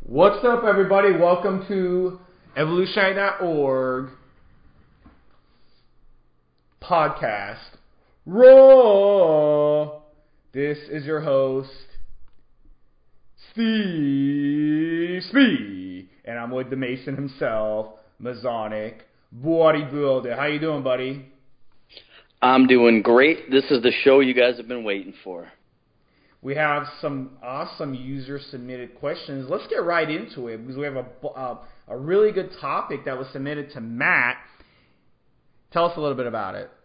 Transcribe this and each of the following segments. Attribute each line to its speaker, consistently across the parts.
Speaker 1: What's up, everybody? Welcome to Evolutionary.org podcast. Raw. This is your host, Steve Spee, and I'm with the Mason himself, Masonic Bodybuilder. How you doing, buddy?
Speaker 2: I'm doing great. This is the show you guys have been waiting for.
Speaker 1: We have some awesome user-submitted questions. Let's get right into it because we have a really good topic that was submitted to Matt. Tell us a little bit about it.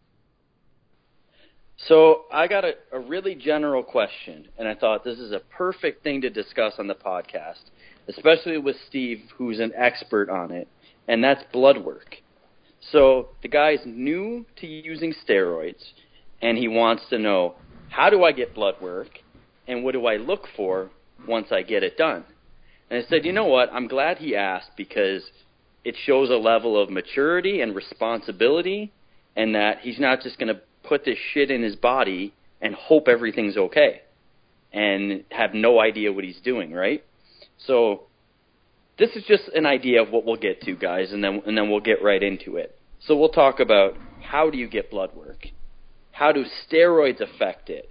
Speaker 2: So I got a really general question, and I thought this is a perfect thing to discuss on the podcast, especially with Steve, who's an expert on it, and that's blood work. So the guy's new to using steroids, and he wants to know, how do I get blood work, and what do I look for once I get it done? And I said, you know what, I'm glad he asked because it shows a level of maturity and responsibility, and that he's not just going to put this shit in his body and hope everything's okay and have no idea what he's doing, right? So this is just an idea of what we'll get to, guys, and then we'll get right into it. So we'll talk about how do you get blood work? How do steroids affect it?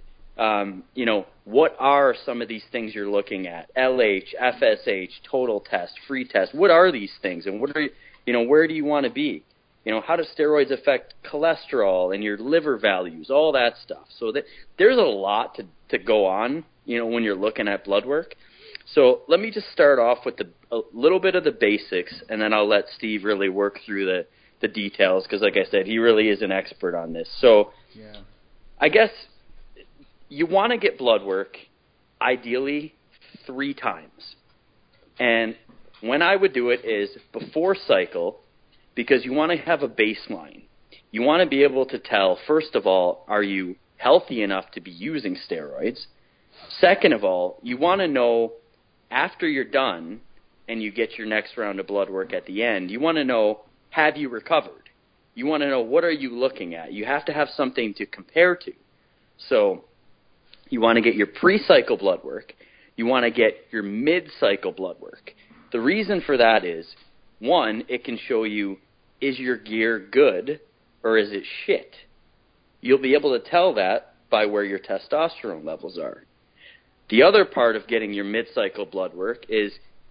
Speaker 2: What are some of these things you're looking at? LH, FSH, total test, free test. What are these things, and what are where do you want to be? How do steroids affect cholesterol and your liver values, all that stuff. So there's a lot to go on, when you're looking at blood work. So let me just start off with a little bit of the basics, and then I'll let Steve really work through the details because, like I said, he really is an expert on this. So yeah. I guess you want to get blood work ideally 3 times. And when I would do it is before cycle, because you want to have a baseline. You want to be able to tell, first of all, are you healthy enough to be using steroids? Second of all, you want to know after you're done and you get your next round of blood work at the end, you want to know, have you recovered? You want to know, what are you looking at? You have to have something to compare to. So you want to get your pre-cycle blood work. You want to get your mid-cycle blood work. The reason for that is, 1, it can show you, is your gear good or is it shit? You'll be able to tell that by where your testosterone levels are. The other part of getting your mid-cycle blood work is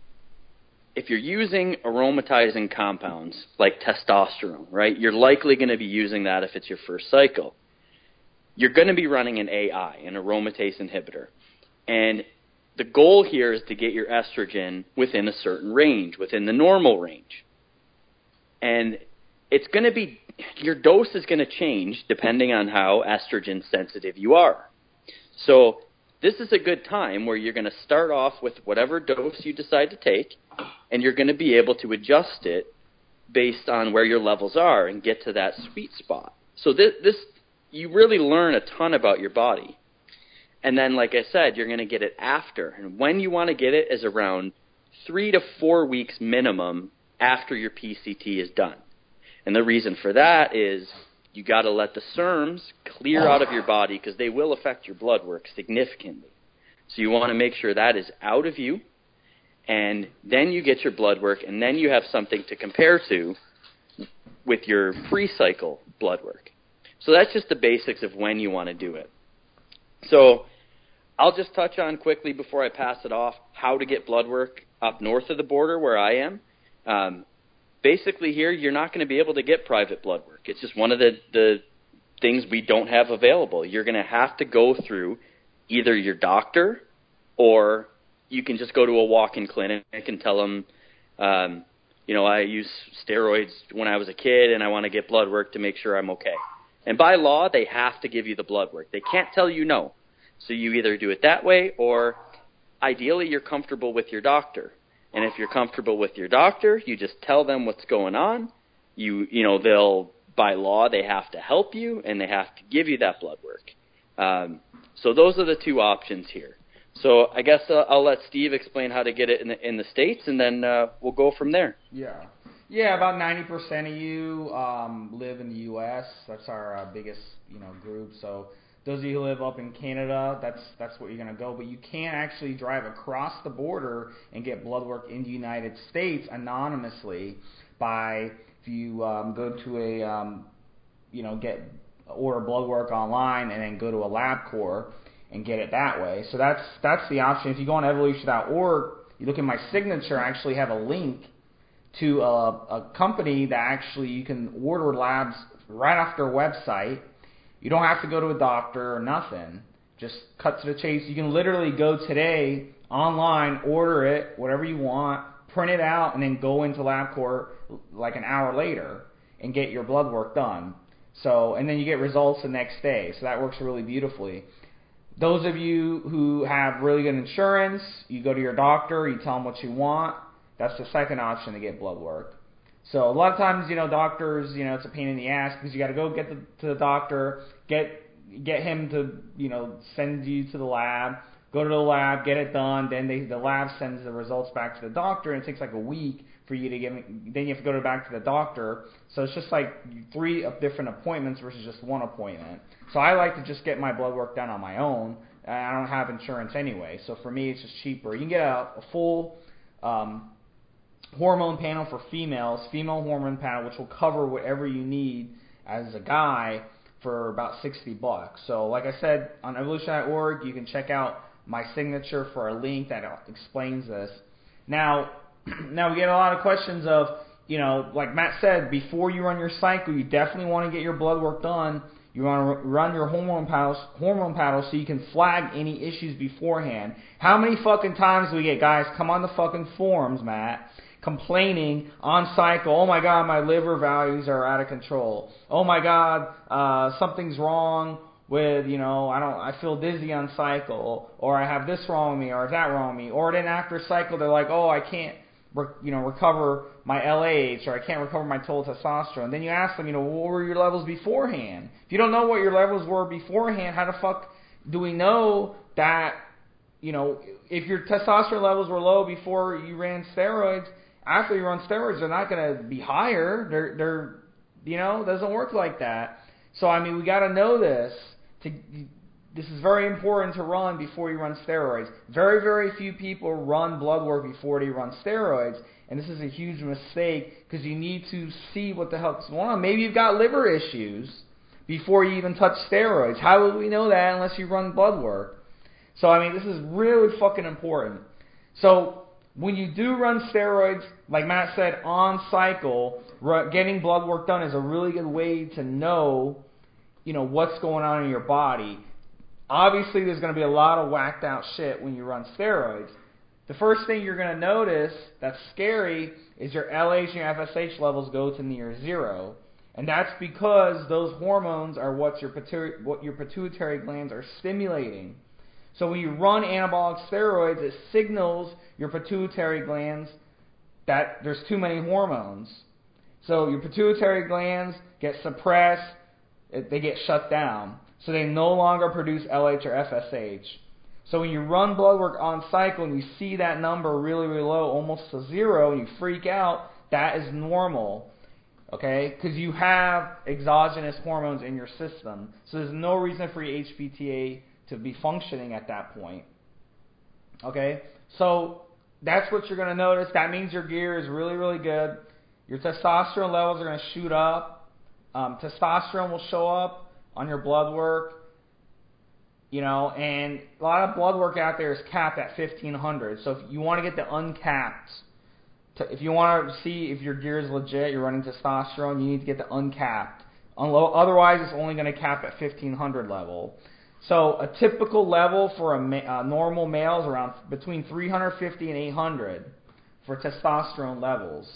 Speaker 2: if you're using aromatizing compounds like testosterone, right? You're likely going to be using that if it's your first cycle. You're going to be running an AI, an aromatase inhibitor. And the goal here is to get your estrogen within a certain range, within the normal range. And it's going to be, your dose is going to change depending on how estrogen sensitive you are. So this is a good time where you're going to start off with whatever dose you decide to take, and you're going to be able to adjust it based on where your levels are and get to that sweet spot. So this you really learn a ton about your body. And then, like I said, you're going to get it after. And when you want to get it is around 3 to 4 weeks minimum after your PCT is done. And the reason for that is you got to let the SERMs clear out of your body because they will affect your blood work significantly. So you want to make sure that is out of you. And then you get your blood work, and then you have something to compare to with your pre-cycle blood work. So that's just the basics of when you want to do it. So I'll just touch on quickly before I pass it off how to get blood work up north of the border where I am. Basically here, you're not going to be able to get private blood work. It's just one of the things we don't have available. You're going to have to go through either your doctor or you can just go to a walk-in clinic and tell them, I used steroids when I was a kid and I want to get blood work to make sure I'm okay. And by law, they have to give you the blood work. They can't tell you no. So you either do it that way or ideally you're comfortable with your doctor. And if you're comfortable with your doctor, you just tell them what's going on. They'll, by law, they have to help you and they have to give you that blood work. So those are the 2 options here. So I guess I'll let Steve explain how to get it in the States, and then we'll go from there.
Speaker 1: Yeah, about 90% of you live in the U.S. That's our biggest, group. So those of you who live up in Canada, that's where you're going to go. But you can't actually drive across the border and get blood work in the United States anonymously by if you go to a order blood work online and then go to a LabCorp and get it that way. So that's the option. If you go on evolution.org, you look at my signature, I actually have a link to a company that actually you can order labs right off their website. You don't have to go to a doctor or nothing. Just cut to the chase. You can literally go today online, order it, whatever you want, print it out, and then go into LabCorp like an hour later and get your blood work done. So, and then you get results the next day. So that works really beautifully. Those of you who have really good insurance, you go to your doctor, you tell them what you want. That's the second option to get blood work. So a lot of times, doctors, it's a pain in the ass because you got to go get to the doctor, get him to, send you to the lab, go to the lab, get it done. Then the lab sends the results back to the doctor, and it takes like a week for you to then you have to go back to the doctor. So it's just like 3 different appointments versus just 1 appointment. So I like to just get my blood work done on my own. I don't have insurance anyway, so for me it's just cheaper. You can get a full hormone panel for female hormone panel, which will cover whatever you need as a guy for about $60. So like I said, on evolution.org, you can check out my signature for a link that explains this. Now we get a lot of questions of, like Matt said, before you run your cycle, you definitely want to get your blood work done. You want to run your hormone panel so you can flag any issues beforehand. How many fucking times do we get guys come on the fucking forums, Matt, complaining on cycle, oh my God, my liver values are out of control. Oh my God, something's wrong with, I feel dizzy on cycle, or I have this wrong with me, or that wrong with me. Or then after cycle, they're like, oh, I can't, recover my LH, or I can't recover my total testosterone. Then you ask them, what were your levels beforehand? If you don't know what your levels were beforehand, how the fuck do we know that, if your testosterone levels were low before you ran steroids, after you run steroids, they're not going to be higher. They're it doesn't work like that. So, we got to know this. This is very important to run before you run steroids. Very, very few people run blood work before they run steroids, and this is a huge mistake because you need to see what the hell's going on. Maybe you've got liver issues before you even touch steroids. How would we know that unless you run blood work? So, this is really fucking important. So, when you do run steroids, like Matt said, on cycle, getting blood work done is a really good way to know, what's going on in your body. Obviously, there's going to be a lot of whacked out shit when you run steroids. The first thing you're going to notice that's scary is your LH and your FSH levels go to near zero. And that's because those hormones are what your pituitary glands are stimulating. So when you run anabolic steroids, it signals your pituitary glands that there's too many hormones. So your pituitary glands get suppressed, they get shut down. So they no longer produce LH or FSH. So when you run blood work on cycle and you see that number really, really low, almost to zero, and you freak out, that is normal. Okay? Because you have exogenous hormones in your system. So there's no reason for your HPTA to be functioning at that point. Okay? So that's what you're going to notice. That means your gear is really, really good. Your testosterone levels are going to shoot up. Testosterone will show up on your blood work. And a lot of blood work out there is capped at 1,500. So if you want to get the uncapped, if you want to see if your gear is legit, you're running testosterone, you need to get the uncapped. Otherwise, it's only going to cap at 1,500 level. So a typical level for a normal male is around between 350 and 800 for testosterone levels.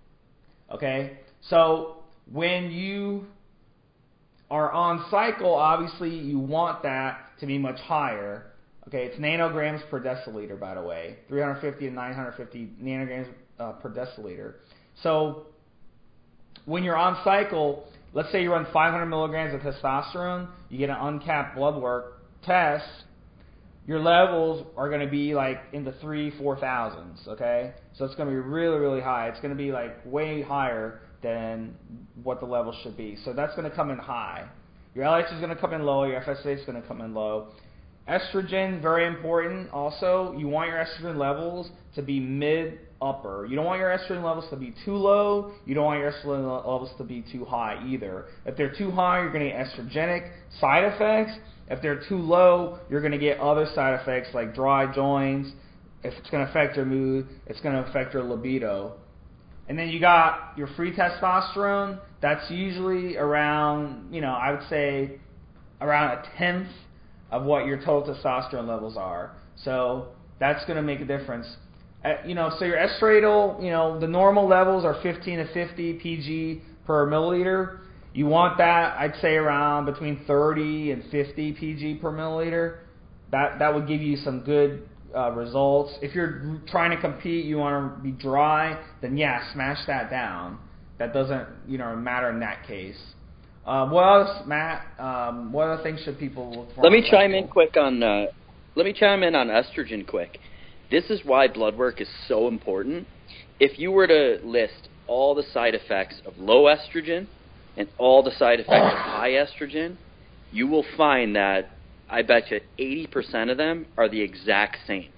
Speaker 1: Okay? So when you are on cycle, obviously you want that to be much higher. Okay, it's nanograms per deciliter, by the way. 350 to 950 nanograms per deciliter. So when you're on cycle, let's say you run 500 milligrams of testosterone, you get an uncapped blood work test, your levels are going to be like in the 3,000-4,000s, okay? So it's going to be really, really high. It's going to be like way higher than what the level should be. So that's going to come in high. Your LH is going to come in low. Your FSH is going to come in low. Estrogen, very important. Also, you want your estrogen levels to be mid-upper. You don't want your estrogen levels to be too low. You don't want your estrogen levels to be too high either. If they're too high, you're going to get estrogenic side effects. If they're too low, you're going to get other side effects like dry joints. If it's going to affect your mood, it's going to affect your libido. And then you got your free testosterone. That's usually around, I would say around 1/10 of what your total testosterone levels are. So that's going to make a difference. So your estriadal, the normal levels are 15 to 50 pg per milliliter. You want that, I'd say, around between 30 and 50 pg per milliliter. That would give you some good results. If you're trying to compete, you want to be dry, then yeah, smash that down. That doesn't matter in that case. What else, Matt? What other things should people look for?
Speaker 2: Let me chime in on estrogen quick. This is why blood work is so important. If you were to list all the side effects of low estrogen and all the side effects of high estrogen, you will find that I bet you 80% of them are the exact same.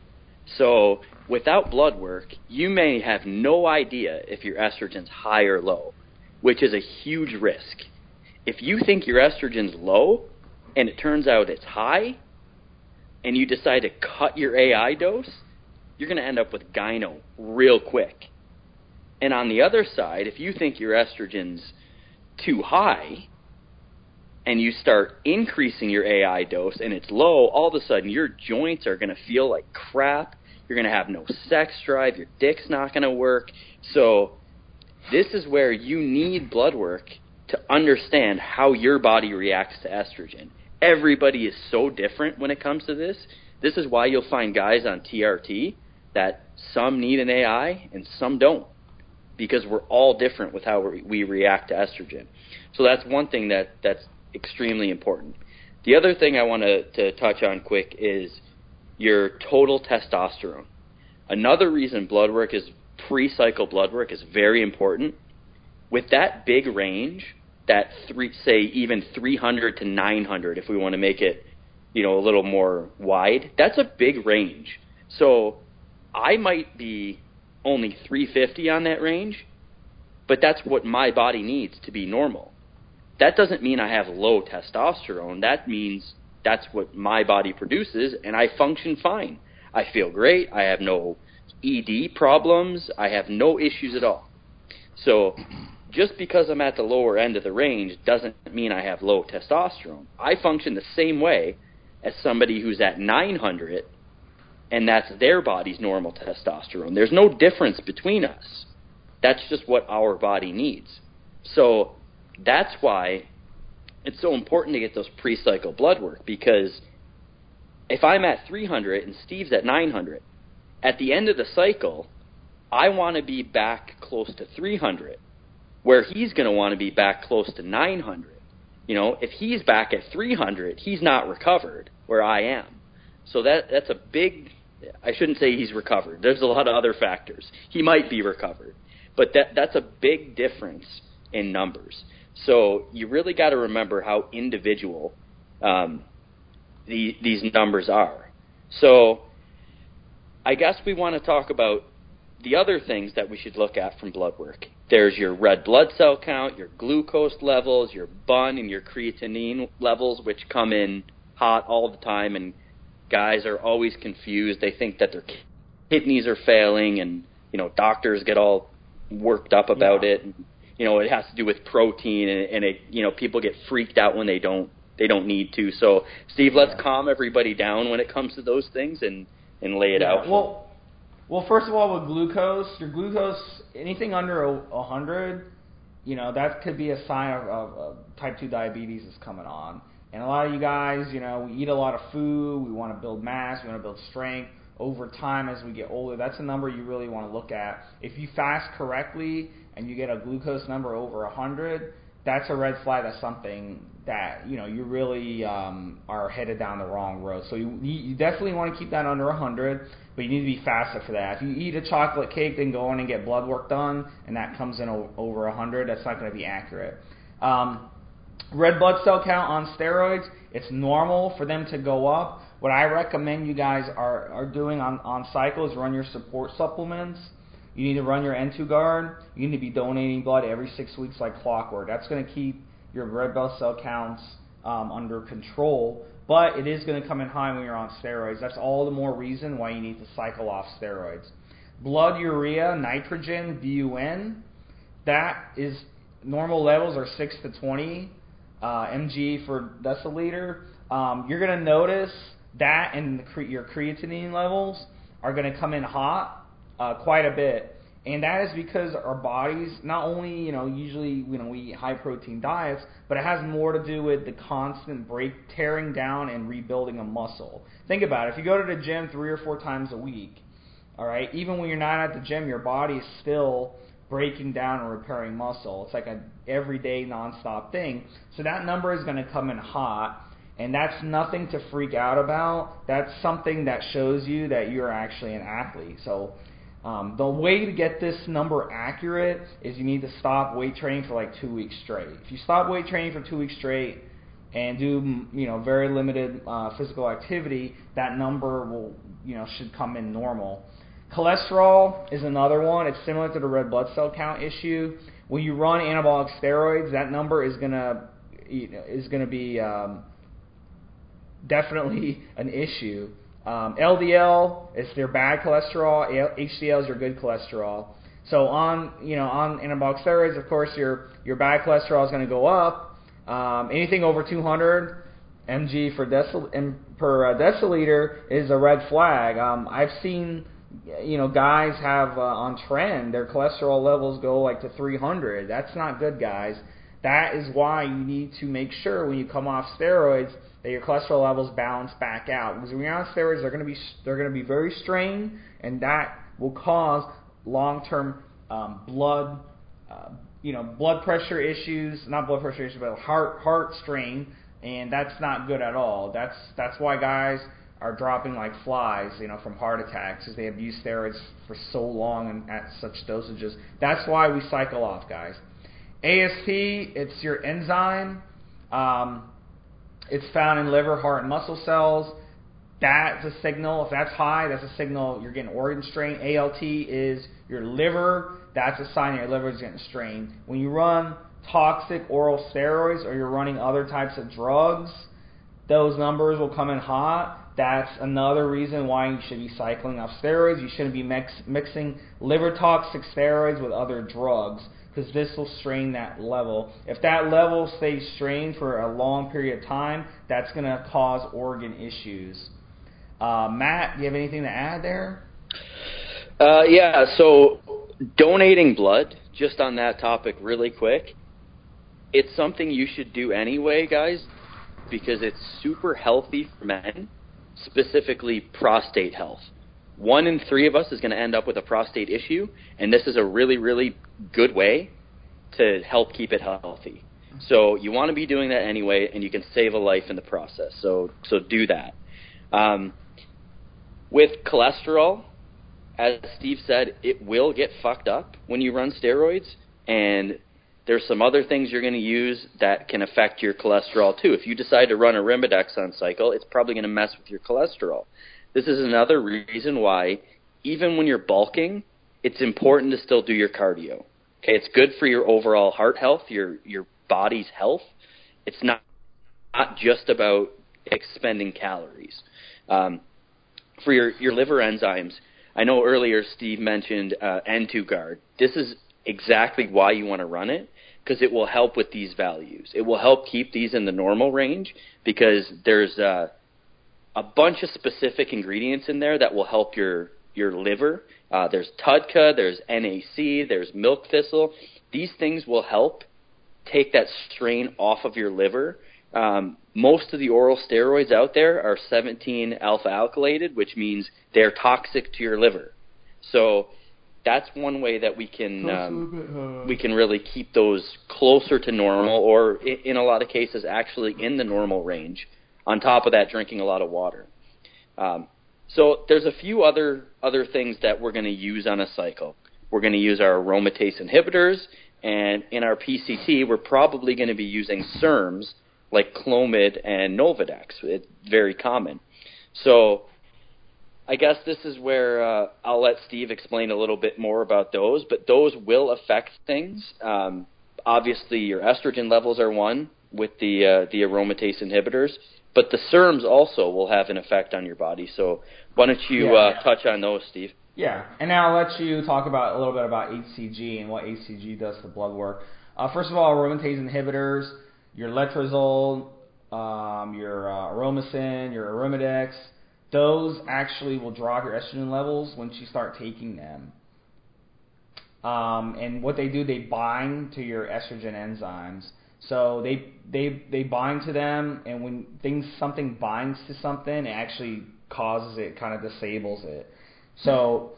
Speaker 2: So without blood work, you may have no idea if your estrogen's high or low, which is a huge risk. If you think your estrogen's low and it turns out it's high and you decide to cut your AI dose, you're going to end up with gyno real quick. And on the other side, if you think your estrogen's too high and you start increasing your AI dose and it's low, all of a sudden your joints are going to feel like crap. You're going to have no sex drive. Your dick's not going to work. So this is where you need blood work to understand how your body reacts to estrogen. Everybody is so different when it comes to this. This is why you'll find guys on TRT that some need an AI and some don't, because we're all different with how we react to estrogen. So that's one thing that's extremely important. The other thing I want to touch on quick is your total testosterone. Another reason pre-cycle blood work is very important. With that big range, that even 300 to 900, if we want to make it, a little more wide, that's a big range. So I might be only 350 on that range, but that's what my body needs to be normal. That doesn't mean I have low testosterone. That means that's what my body produces, and I function fine. I feel great. I have no ED problems. I have no issues at all. So just because I'm at the lower end of the range doesn't mean I have low testosterone. I function the same way as somebody who's at 900, and that's their body's normal testosterone. There's no difference between us. That's just what our body needs. So that's why it's so important to get those pre-cycle blood work, because if I'm at 300 and Steve's at 900, at the end of the cycle, I want to be back close to 300, where he's going to want to be back close to 900. If he's back at 300, he's not recovered where I am. So that's a big, I shouldn't say he's recovered. There's a lot of other factors. He might be recovered. But that's a big difference in numbers. So you really got to remember how individual these numbers are. So I guess we want to talk about the other things that we should look at from blood work. There's your red blood cell count, your glucose levels, your BUN and your creatinine levels, which come in hot all the time, and guys are always confused. They think that their kidneys are failing, and doctors get all worked up about it. And, it has to do with protein, and people get freaked out when they don't need to. So, Steve, let's calm everybody down when it comes to those things and lay it out.
Speaker 1: Well, first of all, with glucose, your glucose, anything under 100, that could be a sign of type 2 diabetes is coming on. And a lot of you guys, we eat a lot of food, we want to build mass, we want to build strength. Over time, as we get older, that's a number you really want to look at. If you fast correctly and you get a glucose number over 100, that's a red flag. That's something that, you really are headed down the wrong road. So you definitely want to keep that under 100, but you need to be faster for that. If you eat a chocolate cake, then go in and get blood work done, and that comes in over 100, that's not going to be accurate. Red blood cell count on steroids, it's normal for them to go up. What I recommend you guys are doing on cycle is run your support supplements. You need to run your N2 guard. You need to be donating blood every 6 weeks like clockwork. That's going to keep your red blood cell counts under control, but it is going to come in high when you're on steroids. That's all the more reason why you need to cycle off steroids. Blood urea, nitrogen, BUN, that is normal levels are 6 to 20 mg for deciliter. You're going to notice that and your creatinine levels are going to come in hot quite a bit. And that is because our bodies, not only, usually, we eat high protein diets, but it has more to do with the constant tearing down and rebuilding a muscle. Think about it. If you go to the gym 3 or 4 times a week, all right, even when you're not at the gym, your body is still breaking down and repairing muscle. It's like an everyday nonstop thing. So that number is going to come in hot, and that's nothing to freak out about. That's something that shows you that you're actually an athlete. So the way to get this number accurate is you need to stop weight training for like 2 weeks straight. If you stop weight training for 2 weeks straight and do very limited physical activity, that number will should come in normal. Cholesterol is another one. It's similar to the red blood cell count issue. When you run anabolic steroids, that number is gonna be definitely an issue. LDL is their bad cholesterol. HDL is your good cholesterol. So on anabolic steroids, of course, your bad cholesterol is going to go up. Anything over 200 mg per deciliter is a red flag. I've seen guys have on trend their cholesterol levels go like to 300. That's not good, guys. That is why you need to make sure when you come off steroids that your cholesterol levels balance back out. Because when you're on steroids, they're going to be very strained, and that will cause long-term blood pressure issues, not blood pressure issues, but heart strain, and that's not good at all. That's why guys are dropping like flies, from heart attacks, because they abuse steroids for so long and at such dosages. That's why we cycle off, guys. AST, it's your enzyme. It's found in liver, heart, and muscle cells. That's a signal. If that's high, that's a signal you're getting organ strain. ALT is your liver. That's a sign that your liver is getting strained. When you run toxic oral steroids or you're running other types of drugs, those numbers will come in hot. That's another reason why you should be cycling off steroids. You shouldn't be mixing liver toxic steroids with other drugs, because this will strain that level. If that level stays strained for a long period of time, that's going to cause organ issues. Matt, do you have anything to add there?
Speaker 2: Yeah, so donating blood, just on that topic really quick, it's something you should do anyway, guys, because it's super healthy for men, specifically prostate health. 1 in 3 of us is going to end up with a prostate issue, and this is a really, really good way to help keep it healthy. So you want to be doing that anyway, and you can save a life in the process. So do that. With cholesterol, as Steve said, it will get fucked up when you run steroids, and there's some other things you're going to use that can affect your cholesterol too. If you decide to run a Arimidex on cycle, it's probably going to mess with your cholesterol. This is another reason why, even when you're bulking, it's important to still do your cardio. Okay, it's good for your overall heart health, your body's health. It's not just about expending calories. For your liver enzymes, I know earlier Steve mentioned N2 Guard. This is exactly why you want to run it, because it will help with these values. It will help keep these in the normal range, because there's a bunch of specific ingredients in there that will help your liver. There's TUDCA, there's NAC, there's milk thistle. These things will help take that strain off of your liver. Most of the oral steroids out there are 17-alpha alkylated, which means they're toxic to your liver. So that's one way that we can really keep those closer to normal, or in a lot of cases actually in the normal range. On top of that, drinking a lot of water. So there's a few other things that we're going to use on a cycle. We're going to use our aromatase inhibitors, And in our PCT, we're probably going to be using SERMs like Clomid and Nolvadex. It's very common. So I guess this is where I'll let Steve explain a little bit more about those, but those will affect things. Obviously, your estrogen levels are one with the aromatase inhibitors, but the SERMs also will have an effect on your body. So why don't you touch on those, Steve?
Speaker 1: Yeah, and now I'll let you talk about a little bit about HCG and what HCG does to blood work. First of all, aromatase inhibitors, your letrozole, your Aromacin, your Aromadex, those actually will drop your estrogen levels once you start taking them. And what they do, they bind to your estrogen enzymes. So they bind to them, and when something binds to something, it actually causes it, kind of disables it. So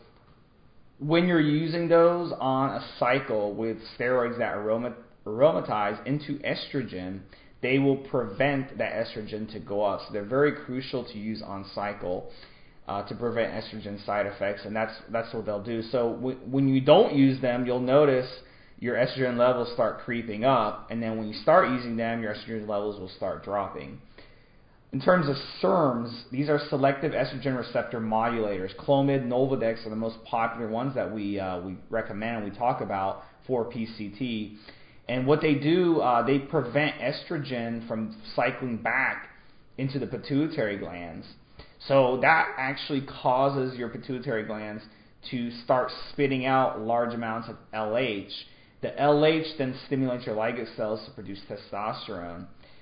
Speaker 1: when you're using those on a cycle with steroids that aromatize into estrogen, they will prevent that estrogen to go up. So they're very crucial to use on cycle to prevent estrogen side effects, and that's what they'll do. So when you don't use them, you'll notice your estrogen levels start creeping up, and then when you start using them, your estrogen levels will start dropping. In terms of SERMs, these are selective estrogen receptor modulators. Clomid, Nolvadex are the most popular ones that we recommend and we talk about for PCT. And what they do, they prevent estrogen from cycling back into the pituitary glands. So that actually causes your pituitary glands to start spitting out large amounts of LH. The LH then stimulates your Leydig cells to produce testosterone.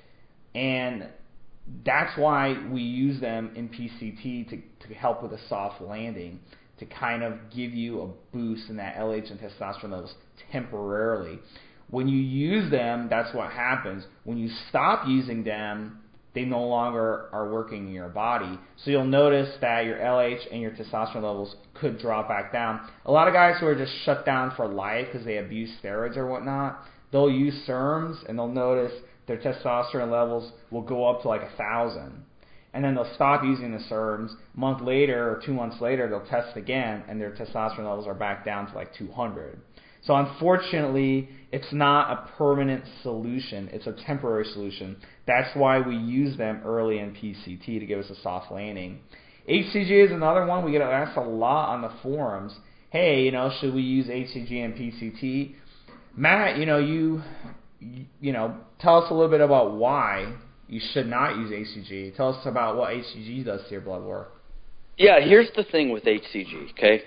Speaker 1: And that's why we use them in PCT to help with a soft landing, to kind of give you a boost in that LH and testosterone levels temporarily. When you use them, that's what happens. When you stop using them, they no longer are working in your body. So you'll notice that your LH and your testosterone levels could drop back down. A lot of guys who are just shut down for life because they abuse steroids or whatnot, they'll use SERMs and they'll notice their testosterone levels will go up to like 1,000. And then they'll stop using the SERMs. A month later or 2 months later, they'll test again, and their testosterone levels are back down to like 200. So unfortunately, it's not a permanent solution. It's a temporary solution. That's why we use them early in PCT to give us a soft landing. HCG is another one. We get asked a lot on the forums. Hey, should we use HCG in PCT? Matt, you tell us a little bit about why you should not use HCG. Tell us about what HCG does to your blood work.
Speaker 2: Yeah, here's the thing with HCG, okay?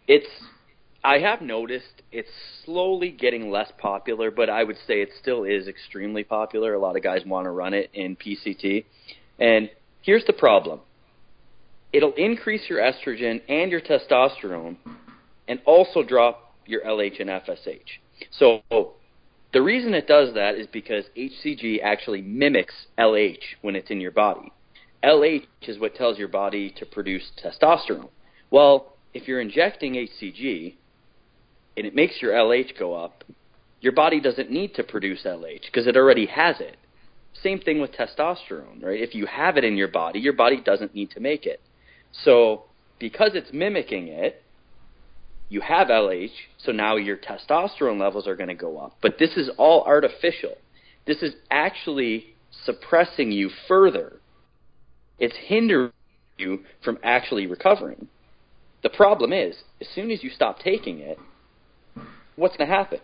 Speaker 2: I have noticed it's slowly getting less popular, but I would say it still is extremely popular. A lot of guys want to run it in PCT. And here's the problem. It'll increase your estrogen and your testosterone and also drop your LH and FSH. So the reason it does that is because HCG actually mimics LH when it's in your body. LH is what tells your body to produce testosterone. Well, if you're injecting HCG and it makes your LH go up, your body doesn't need to produce LH because it already has it. Same thing with testosterone, right? If you have it in your body doesn't need to make it. So because it's mimicking it, you have LH, so now your testosterone levels are going to go up. But this is all artificial. This is actually suppressing you further. It's hindering you from actually recovering. The problem is, as soon as you stop taking it, what's going to happen?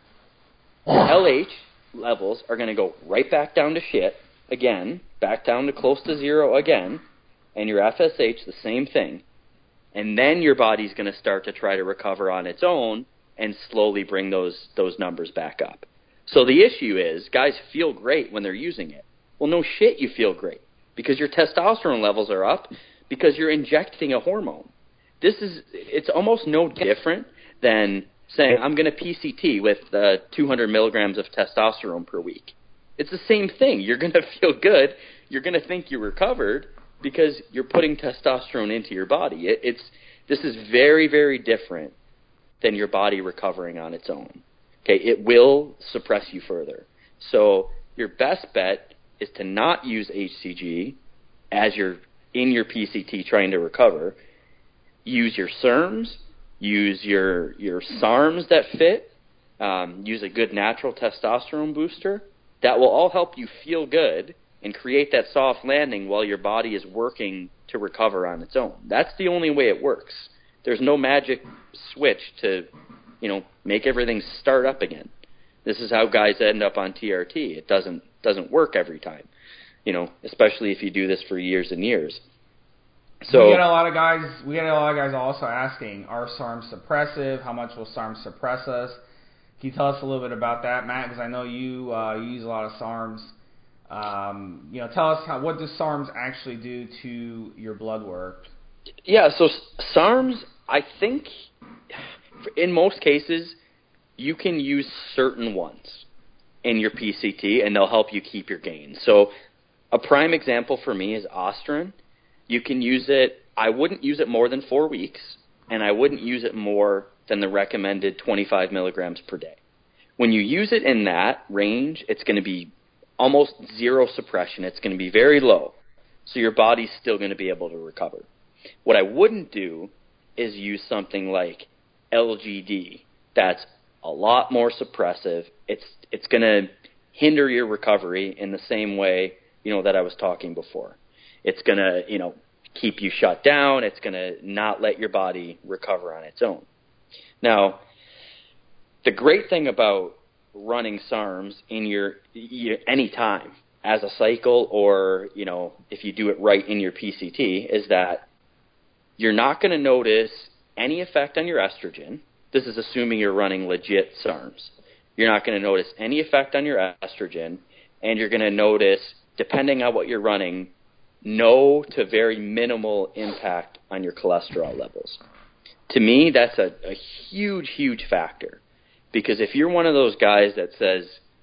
Speaker 2: Your LH levels are going to go right back down to shit again, back down to close to zero again, and your FSH the same thing. And then your body's going to start to try to recover on its own and slowly bring those numbers back up. So the issue is, guys feel great when they're using it. Well, no shit you feel great, because your testosterone levels are up because you're injecting a hormone. It's almost no different than saying, I'm going to PCT with 200 milligrams of testosterone per week. It's the same thing. You're going to feel good. You're going to think you recovered because you're putting testosterone into your body. This is very, very different than your body recovering on its own. Okay, it will suppress you further. So your best bet is to not use HCG as you're in your PCT trying to recover. Use your SERMs, use your SARMs that fit, use a good natural testosterone booster, that will all help you feel good and create that soft landing while your body is working to recover on its own. That's the only way it works. There's no magic switch to, make everything start up again. This is how guys end up on TRT. It doesn't work every time, especially if you do this for years and years. So
Speaker 1: we get a lot of guys also asking, are SARMs suppressive? How much will SARMs suppress us? Can you tell us a little bit about that, Matt? Because I know you use a lot of SARMs. Tell us what do SARMs actually do to your blood work?
Speaker 2: Yeah, so SARMs, I think, in most cases, you can use certain ones in your PCT, and they'll help you keep your gains. So a prime example for me is Osterin. You can use it. I wouldn't use it more than 4 weeks, and I wouldn't use it more than the recommended 25 milligrams per day. When you use it in that range, it's going to be almost zero suppression. It's going to be very low, so your body's still going to be able to recover. What I wouldn't do is use something like LGD. That's a lot more suppressive. It's going to hinder your recovery in the same way, that I was talking before. It's going to, keep you shut down. It's going to not let your body recover on its own. Now, the great thing about running SARMs in your any time as a cycle, or if you do it right in your PCT, is that you're not going to notice any effect on your estrogen. This is assuming you're running legit SARMs. You're not going to notice any effect on your estrogen, and you're going to notice, depending on what you're running, no to very minimal impact on your cholesterol levels. To me, that's a huge, huge factor. Because if you're one of those guys that says,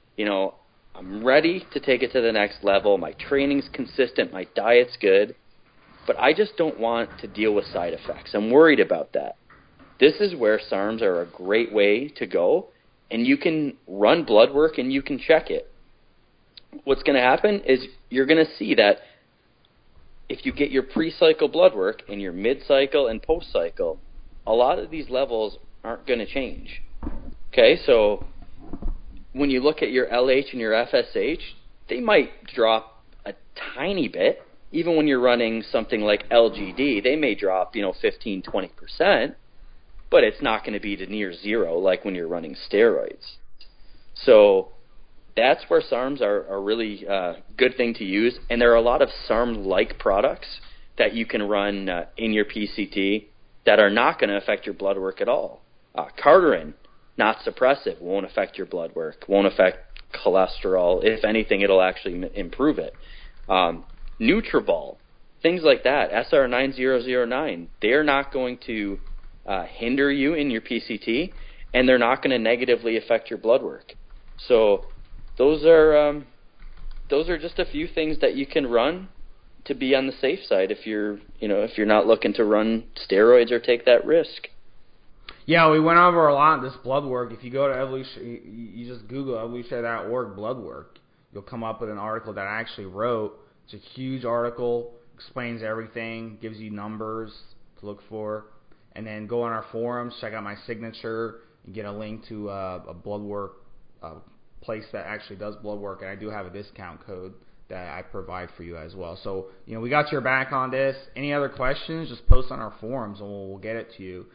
Speaker 2: I'm ready to take it to the next level, my training's consistent, my diet's good, but I just don't want to deal with side effects. I'm worried about that. This is where SARMs are a great way to go, and you can run blood work and you can check it. What's going to happen is you're going to see that if you get your pre-cycle blood work and your mid-cycle and post-cycle, a lot of these levels aren't going to change. Okay, so when you look at your LH and your FSH, they might drop a tiny bit. Even when you're running something like LGD, they may drop, 15, 20%, but it's not going to be to near zero like when you're running steroids. So that's where SARMs are a really good thing to use, and there are a lot of SARM-like products that you can run in your PCT that are not going to affect your blood work at all. Carterin, not suppressive, won't affect your blood work, won't affect cholesterol. If anything, it'll actually improve it. Nutrabol, things like that, SR9009, they're not going to hinder you in your PCT, and they're not going to negatively affect your blood work. So those are just a few things that you can run to be on the safe side if you're not looking to run steroids or take that risk.
Speaker 1: Yeah, we went over a lot of this blood work. If you go to Evolution, you just Google evolution.org blood work, you'll come up with an article that I actually wrote. It's a huge article, explains everything, gives you numbers to look for, and then go on our forums, check out my signature, and get a link to a blood work place that actually does blood work, and I do have a discount code that I provide for you as well. So, we got your back on this. Any other questions, just post on our forums, and we'll get it to you.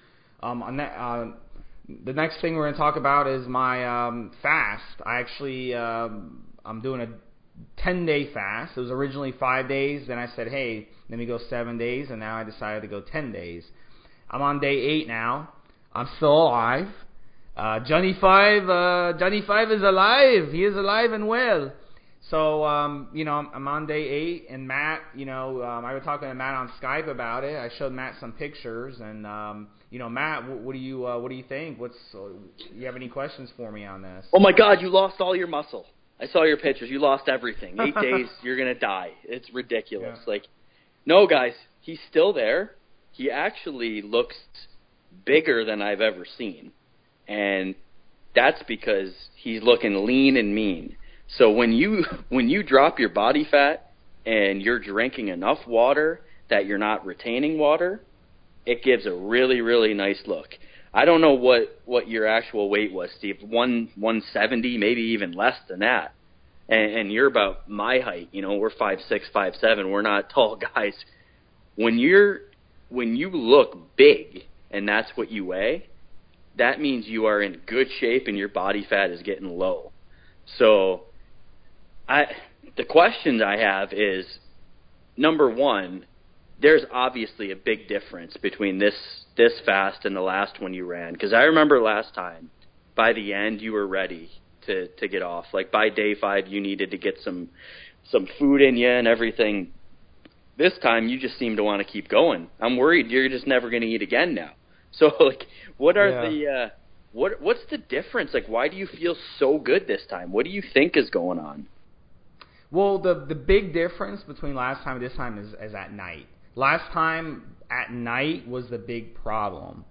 Speaker 1: The next thing we're going to talk about is my fast. I actually, I'm doing a 10-day fast. It was originally 5 days. Then I said, hey, let me go 7 days, and now I decided to go 10 days. I'm on day 8 now. I'm still alive. Johnny Five is alive. He is alive and well. So, I'm on day 8, and Matt, I was talking to Matt on Skype about it. I showed Matt some pictures, and, Matt, what do you think? You have any questions for me on this?
Speaker 2: Oh my God, you lost all your muscle. I saw your pictures. You lost everything. 8 days, you're going to die. It's ridiculous. Yeah. No, guys, he's still there. He actually looks bigger than I've ever seen. And that's because he's looking lean and mean. So when you drop your body fat and you're drinking enough water that you're not retaining water, it gives a really, really nice look. I don't know what your actual weight was, Steve. 170, maybe even less than that. And you're about my height. You know, we're 5'6", 5'7". We're not tall guys. When you look big and that's what you weigh, that means you are in good shape and your body fat is getting low. So the questions I have is, number one, there's obviously a big difference between this fast and the last one you ran. Because I remember last time, by the end, you were ready to get off. Like by day 5, you needed to get some food in you and everything. This time, you just seem to want to keep going. I'm worried you're just never going to eat again now. So, like, what are what's the difference? Like, why do you feel so good this time? What do you think is going on?
Speaker 1: Well, the big difference between last time and this time is at night. Last time at night was the big problem.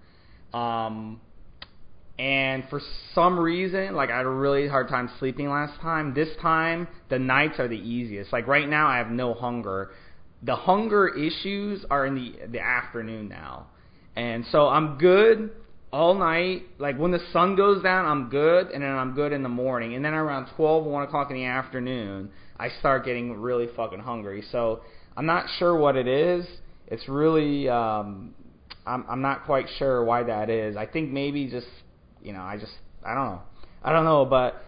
Speaker 1: And for some reason, like I had a really hard time sleeping last time. This time, the nights are the easiest. Like right now, I have no hunger. The hunger issues are in the afternoon now. And so I'm good all night. Like when the sun goes down, I'm good. And then I'm good in the morning. And then around 12, 1 o'clock in the afternoon, I start getting really fucking hungry. So I'm not sure what it is. It's really, I'm not quite sure why that is. I think maybe just, you know, I don't know, but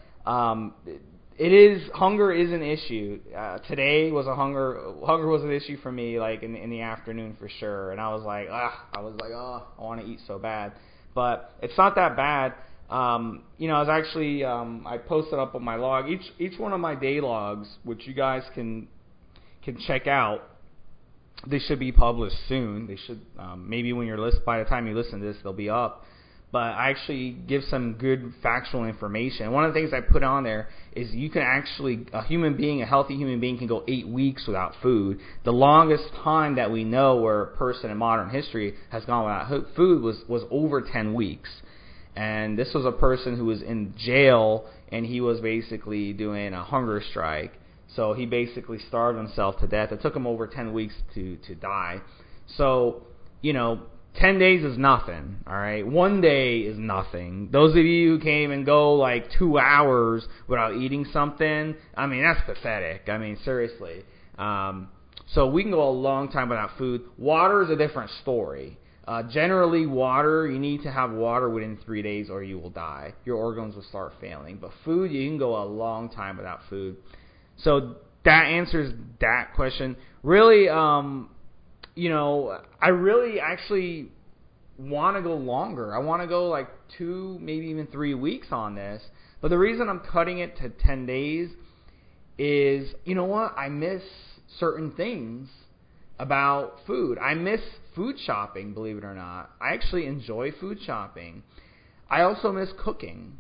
Speaker 1: hunger is an issue. Today was hunger was an issue for me, like in the afternoon for sure. And I was like, I want to eat so bad, but it's not that bad. You know, I was actually, I posted up on my log, each one of my day logs, which you guys can check out. They should be published soon. They should, maybe by the time you listen to this, they'll be up. But I actually give some good factual information. One of the things I put on there is you can actually, a healthy human being can go 8 weeks without food. The longest time that we know where a person in modern history has gone without food was over 10 weeks. And this was a person who was in jail, and he was basically doing a hunger strike. So he basically starved himself to death. It took him over 10 weeks to die. So, you know, 10 days is nothing, all right? 1 day is nothing. Those of you who can't even go like 2 hours without eating something, I mean, that's pathetic. I mean, seriously. So we can go a long time without food. Water is a different story. Generally, you need to have water within 3 days or you will die. Your organs will start failing. But food, you can go a long time without food. So that answers that question. Really, you know, I really actually want to go longer. I want to go like 2, maybe even 3 weeks on this. But the reason I'm cutting it to 10 days is, you know what? I miss certain things about food. I miss food shopping, believe it or not. I actually enjoy food shopping. I also miss cooking.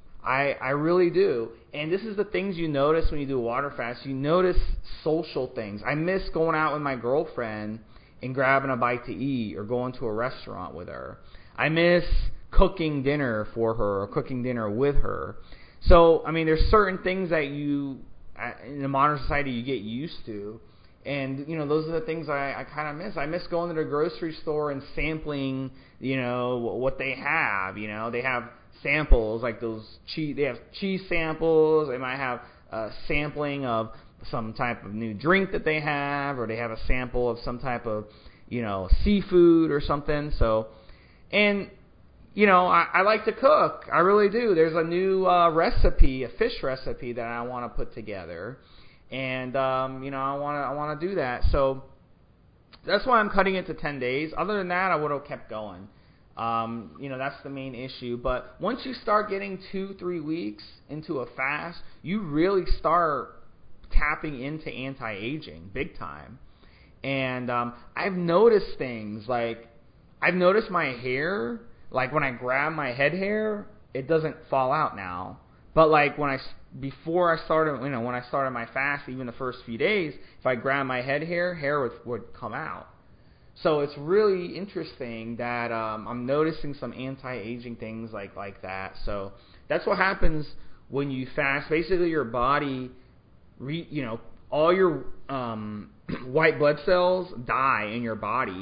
Speaker 1: I really do. And this is the things you notice when you do a water fast. You notice social things. I miss going out with my girlfriend and grabbing a bite to eat or going to a restaurant with her. I miss cooking dinner for her or cooking dinner with her. So, I mean, there's certain things that in the modern society you get used to. And, you know, those are the things I kind of miss. I miss going to the grocery store and sampling, you know, what they have. You know, they have samples like they have cheese samples. They might have a sampling of some type of new drink that they have, or they have a sample of some type of, you know, seafood or something. So, and, you know, I like to cook. I really do. There's a new recipe, a fish recipe that I want to put together. And, you know, I want to do that. So that's why I'm cutting it to 10 days. Other than that, I would have kept going. You know, that's the main issue. But once you start getting 2-3 weeks into a fast, you really start tapping into anti-aging big time. And I've noticed things like, I've noticed my hair, like when I grab my head hair, it doesn't fall out now. But like before I started, you know, when I started my fast, even the first few days, if I grab my head hair would come out. So it's really interesting that I'm noticing some anti-aging things like that. So that's what happens when you fast. Basically, your body, you know, all your white blood cells die in your body,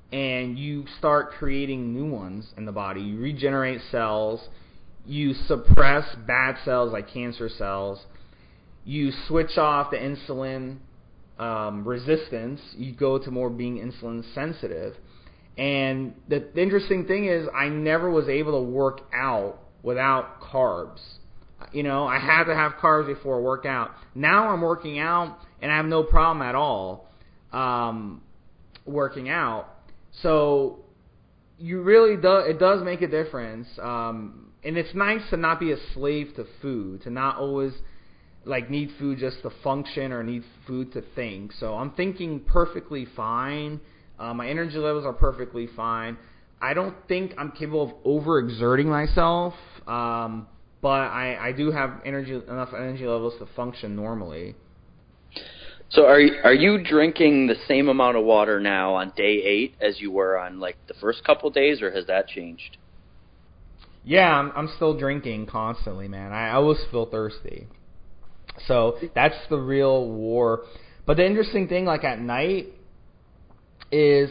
Speaker 1: and you start creating new ones in the body. You regenerate cells. You suppress bad cells like cancer cells. You switch off the insulin resistance. You go to more being insulin sensitive. And the interesting thing is I never was able to work out without carbs. I had to have carbs before I work out. Now I'm working out, and I have no problem at all working out. So it does make a difference. And it's nice to not be a slave to food, to not always need food just to function or need food to think. So I'm thinking perfectly fine. My energy levels are perfectly fine. I don't think I'm capable of overexerting myself. But I do have enough energy levels to function normally.
Speaker 2: So are you drinking the same amount of water now on day 8 as you were on the first couple days, or has that changed?
Speaker 1: Yeah, I'm still drinking constantly, man. I always feel thirsty. So that's the real war. But the interesting thing, at night, is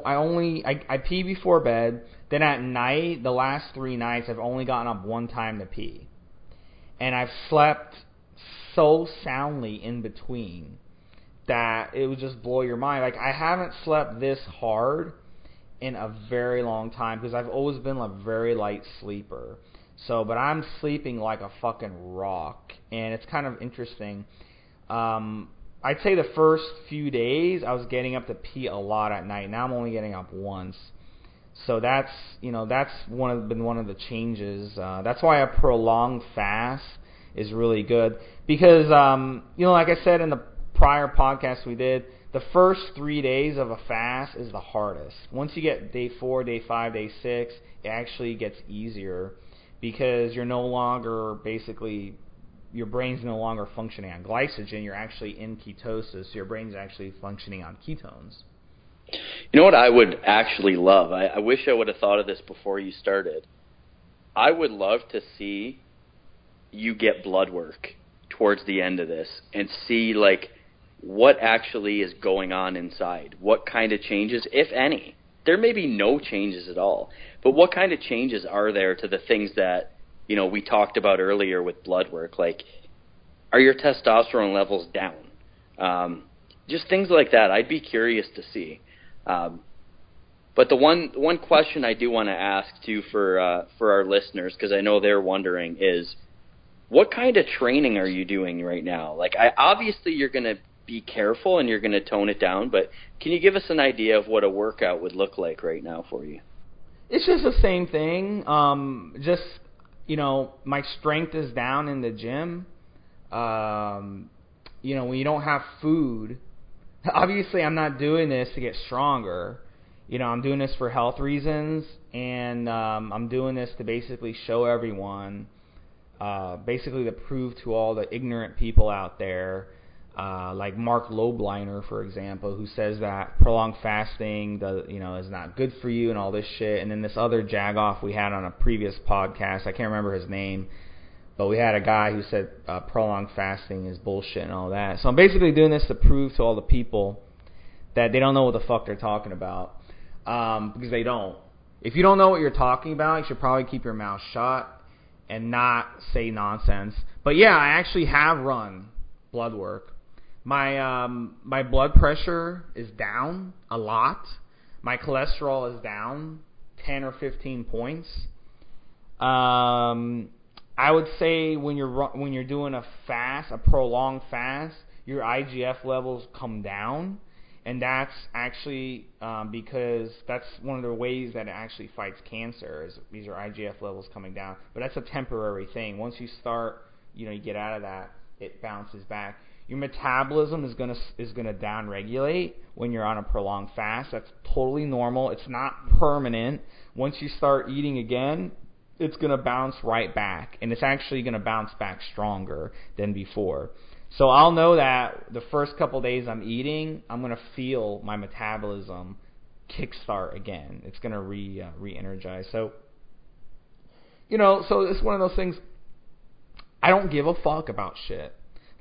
Speaker 1: I pee before bed. Then at night, the last 3 nights, I've only gotten up one time to pee. And I've slept so soundly in between that it would just blow your mind. I haven't slept this hard in a very long time because I've always been a very light sleeper. But I'm sleeping like a fucking rock. And it's kind of interesting. I'd say the first few days, I was getting up to pee a lot at night. Now I'm only getting up once. So that's been one of the changes. That's why a prolonged fast is really good because like I said in the prior podcast we did, the first 3 days of a fast is the hardest. Once you get day 4, day 5, day 6, it actually gets easier because you're no longer your brain's no longer functioning on glycogen. You're actually in ketosis. So your brain's actually functioning on ketones.
Speaker 2: You know what I would actually love? I wish I would have thought of this before you started. I would love to see you get blood work towards the end of this and see, what actually is going on inside. What kind of changes, if any? There may be no changes at all, but what kind of changes are there to the things that, we talked about earlier with blood work? Are your testosterone levels down? Just things like that. I'd be curious to see. But the one question I do want to ask too for our listeners, because I know they're wondering, is what kind of training are you doing right now? Obviously you're going to be careful and you're going to tone it down, but can you give us an idea of what a workout would look like right now for you?
Speaker 1: It's just the same thing. My strength is down in the gym. When you don't have food, obviously I'm not doing this to get stronger. I'm doing this for health reasons, and I'm doing this to basically show everyone, basically to prove to all the ignorant people out there, like Mark Lobliner, for example, who says that prolonged fasting is not good for you and all this shit. And then this other jagoff we had on a previous podcast, I can't remember his name, but we had a guy who said prolonged fasting is bullshit and all that. So I'm basically doing this to prove to all the people that they don't know what the fuck they're talking about, because they don't. If you don't know what you're talking about, you should probably keep your mouth shut and not say nonsense. But yeah, I actually have run blood work. My blood pressure is down a lot. My cholesterol is down 10 or 15 points. I would say when you're doing a prolonged fast, your IGF levels come down, and that's actually because that's one of the ways that it actually fights cancer, is these are IGF levels coming down. But that's a temporary thing. Once you start, you get out of that, it bounces back. Your metabolism is gonna downregulate when you're on a prolonged fast. That's totally normal. It's not permanent. Once you start eating again, it's gonna bounce right back, and it's actually gonna bounce back stronger than before. So I'll know that the first couple days I'm eating, I'm gonna feel my metabolism kickstart again. It's gonna re-energize. So so it's one of those things. I don't give a fuck about shit.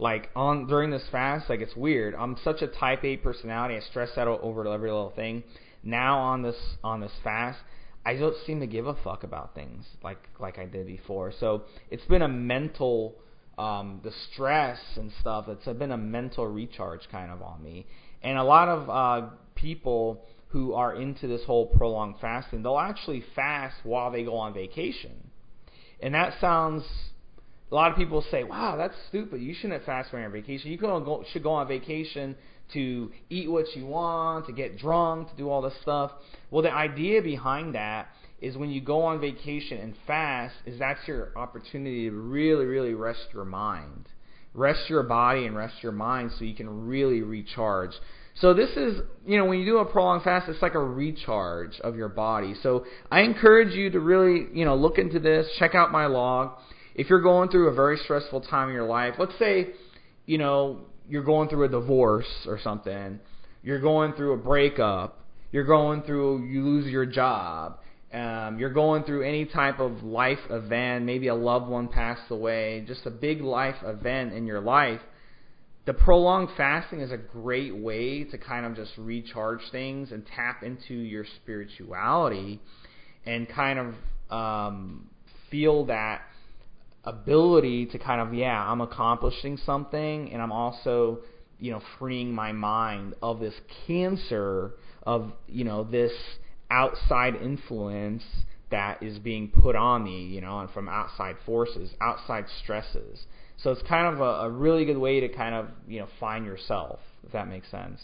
Speaker 1: During this fast, it's weird. I'm such a type A personality. I stress out over every little thing now on this fast, I don't seem to give a fuck about things like I did before. So it's been a mental, the stress and stuff. It's been a mental recharge kind of on me. And a lot of people who are into this whole prolonged fasting, they'll actually fast while they go on vacation. And that sounds, a lot of people say, wow, that's stupid. You shouldn't fast when you're on vacation. You should go on vacation to eat what you want, to get drunk, to do all this stuff. Well, the idea behind that is when you go on vacation and fast, is that's your opportunity to really, really rest your mind. Rest your body and rest your mind so you can really recharge. So this is, when you do a prolonged fast, it's like a recharge of your body. So I encourage you to really, look into this, check out my log. If you're going through a very stressful time in your life, let's say, you're going through a divorce or something, you're going through a breakup, you lose your job, you're going through any type of life event, maybe a loved one passed away, just a big life event in your life, the prolonged fasting is a great way to kind of just recharge things and tap into your spirituality and kind of feel that ability to kind of, I'm accomplishing something, and I'm also, freeing my mind of this cancer of, this outside influence that is being put on me, and from outside forces, outside stresses. So it's kind of a really good way to kind of, find yourself, if that makes sense.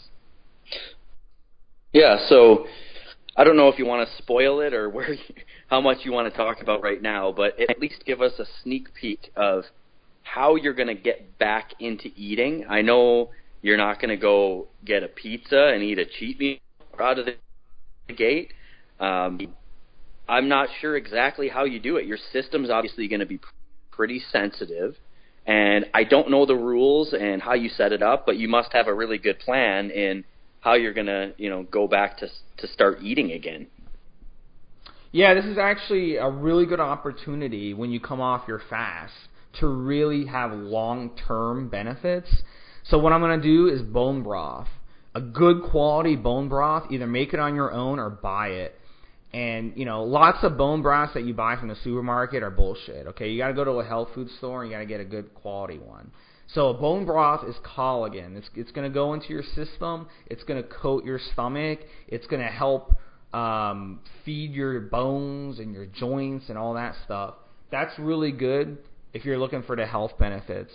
Speaker 2: Yeah, so I don't know if you want to spoil it or how much you want to talk about right now, but at least give us a sneak peek of how you're going to get back into eating. I know you're not going to go get a pizza and eat a cheat meal out of the gate. I'm not sure exactly how you do it. Your system's obviously going to be pretty sensitive. And I don't know the rules and how you set it up, but you must have a really good plan in how you're going to, go back to start eating again.
Speaker 1: Yeah, this is actually a really good opportunity when you come off your fast to really have long-term benefits. So what I'm going to do is bone broth. A good quality bone broth, either make it on your own or buy it. And, lots of bone broths that you buy from the supermarket are bullshit, okay? You got to go to a health food store and you got to get a good quality one. So a bone broth is collagen. It's going to go into your system. It's going to coat your stomach. It's going to help feed your bones and your joints and all that stuff. That's really good if you're looking for the health benefits.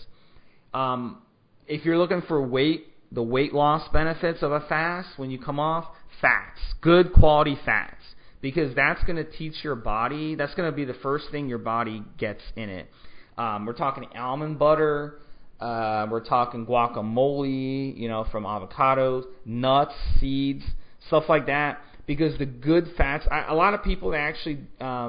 Speaker 1: If you're looking for the weight loss benefits of a fast when you come off, fats, good quality fats. Because that's going to teach your body, that's going to be the first thing your body gets in it. We're talking almond butter, we're talking guacamole, from avocados, nuts, seeds, stuff like that. Because the good fats, a lot of people actually,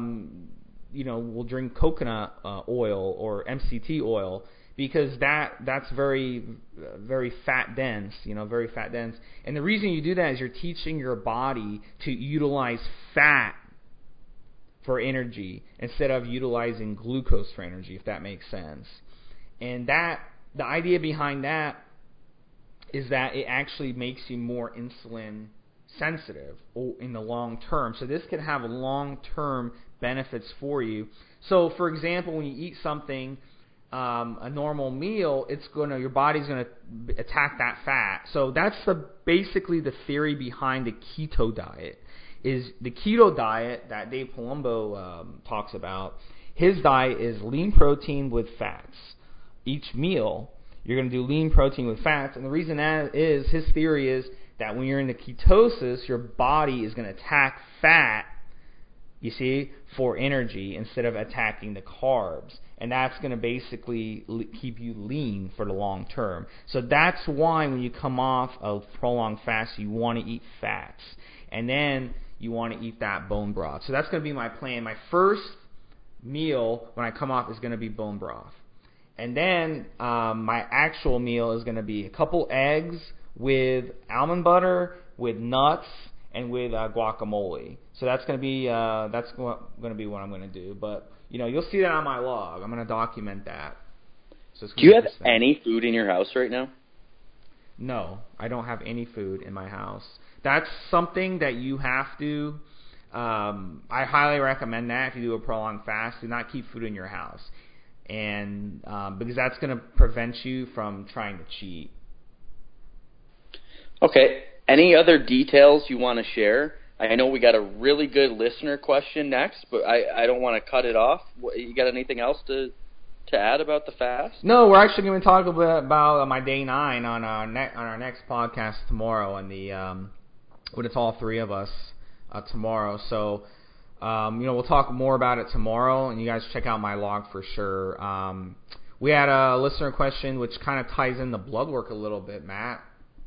Speaker 1: will drink coconut oil or MCT oil. Because that's very, very fat dense, very fat dense. And the reason you do that is you're teaching your body to utilize fat for energy instead of utilizing glucose for energy, if that makes sense. And the idea behind that is that it actually makes you more insulin sensitive in the long term. So this can have long-term benefits for you. So, for example, when you eat something, a normal meal, your body's gonna attack that fat. So that's basically the theory behind the keto diet. Is the keto diet that Dave Palumbo talks about? His diet is lean protein with fats. Each meal, you're gonna do lean protein with fats, and the reason that is, his theory is that when you're in the ketosis, your body is gonna attack fat, you see, for energy instead of attacking the carbs. And that's going to basically keep you lean for the long term. So that's why when you come off a prolonged fast, you want to eat fats. And then you want to eat that bone broth. So that's going to be my plan. My first meal when I come off is going to be bone broth. And then my actual meal is going to be a couple eggs with almond butter, with nuts, and with guacamole. So that's going to be what I'm going to do. But you'll see that on my log. I'm going to document that. So
Speaker 2: do you have any food in your house right now?
Speaker 1: No, I don't have any food in my house. That's something that you have to. I highly recommend that if you do a prolonged fast, do not keep food in your house, and because that's going to prevent you from trying to cheat.
Speaker 2: Okay. Any other details you want to share? I know we got a really good listener question next, but I don't want to cut it off. You got anything else to add about the fast?
Speaker 1: No, we're actually going to talk a bit about my day 9 on our next podcast tomorrow, and when it's all three of us tomorrow. So, we'll talk more about it tomorrow, and you guys check out my log for sure. We had a listener question which kind of ties in the blood work a little bit, Matt.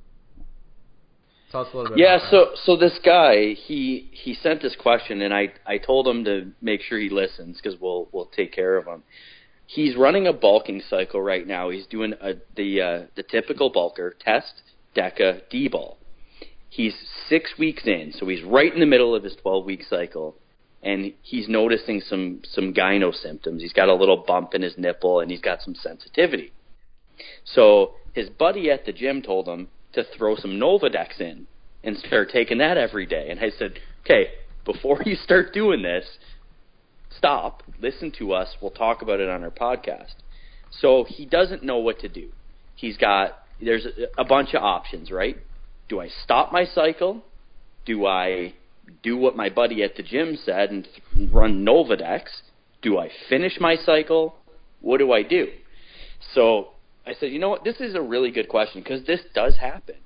Speaker 1: Tell us a little bit about that.
Speaker 2: So this guy, he sent this question, and I told him to make sure he listens because we'll take care of him. He's running a bulking cycle right now. He's doing the typical bulker, test, deca, D-ball. He's 6 weeks in, so he's right in the middle of his 12-week cycle, and he's noticing some gyno symptoms. He's got a little bump in his nipple, and he's got some sensitivity. So his buddy at the gym told him to throw some Nolvadex in and start taking that every day. And I said, okay, before you start doing this, stop, listen to us, we'll talk about it on our podcast. So he doesn't know what to do. There's a bunch of options, right? Do I stop my cycle? Do I do what my buddy at the gym said and run Nolvadex? Do I finish my cycle? What do I do? So I said, you know what, this is a really good question because this does happen.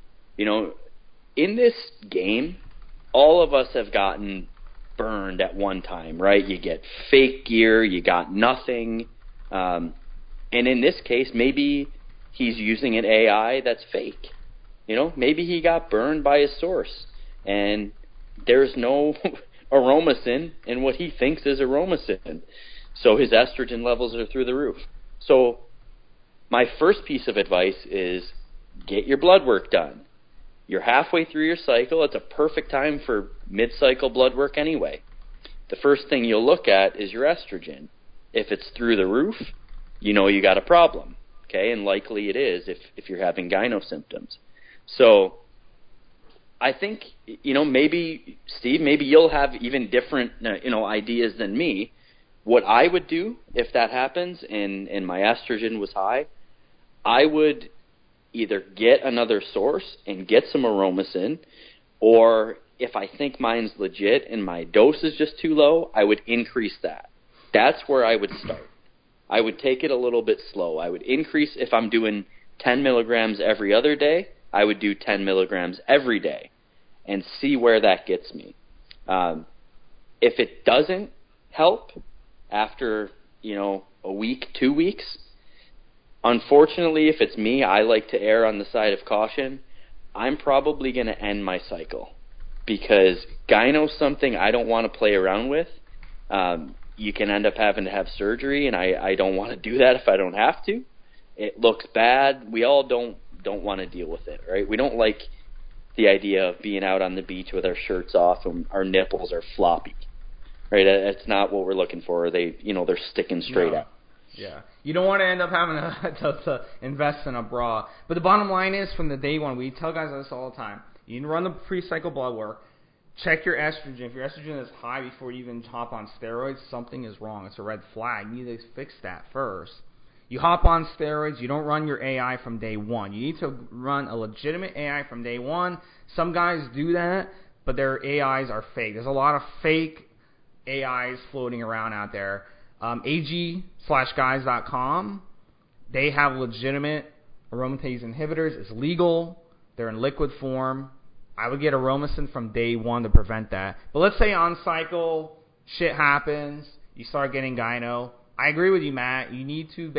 Speaker 2: In this game, all of us have gotten burned at one time, right? You get fake gear, you got nothing. And in this case, maybe he's using an AI that's fake. Maybe he got burned by his source and there's no aromacin in what he thinks is aromacin. So his estrogen levels are through the roof. So my first piece of advice is get your blood work done. You're halfway through your cycle. It's a perfect time for mid-cycle blood work anyway. The first thing you'll look at is your estrogen. If it's through the roof, you got a problem, okay? And likely it is if you're having gyno symptoms. So I think, maybe, Steve, maybe you'll have even different, ideas than me. What I would do if that happens and my estrogen was high, I would either get another source and get some aromacin, or if I think mine's legit and my dose is just too low, I would increase that. That's where I would start. I would take it a little bit slow. I would increase, if I'm doing 10 milligrams every other day, I would do 10 milligrams every day and see where that gets me. If it doesn't help after, a week, 2 weeks, unfortunately, if it's me, I like to err on the side of caution. I'm probably going to end my cycle because gyno's something I don't want to play around with. You can end up having to have surgery, and I don't want to do that if I don't have to. It looks bad. We all don't want to deal with it, right? We don't like the idea of being out on the beach with our shirts off and our nipples are floppy, right? That's not what we're looking for. They're sticking straight out.
Speaker 1: Yeah. You don't want to end up having to invest in a bra. But the bottom line is, from the day one, we tell guys this all the time. You need to run the pre-cycle blood work. Check your estrogen. If your estrogen is high before you even hop on steroids, something is wrong. It's a red flag. You need to fix that first. You hop on steroids. You don't run your AI from day one. You need to run a legitimate AI from day one. Some guys do that, but their AIs are fake. There's a lot of fake AIs floating around out there. AG/guys.com, they have legitimate aromatase inhibitors. It's legal. They're in liquid form. I would get aromacin from day one to prevent that. But let's say on cycle, shit happens, you start getting gyno. I agree with you, Matt. You need to